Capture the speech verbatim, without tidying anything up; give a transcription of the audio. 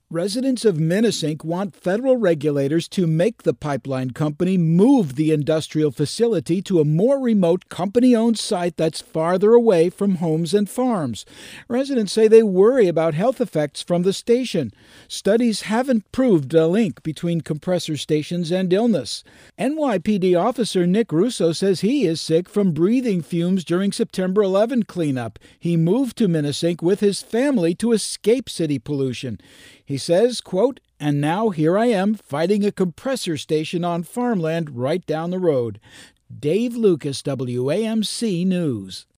Residents of Minisink want federal regulators to make the pipeline company move the industrial facility to a more remote company-owned site that's farther away from homes and farms. Residents say they worry about health effects from the station. Studies haven't proved a link between compressor stations and illness. N Y P D officer Nick Russo says he is sick from breathing fumes during September eleventh cleanup. He moved to Minisink with his family to escape city pollution. He says, quote, "And now here I am fighting a compressor station on farmland right down the road." Dave Lucas, W A M C News.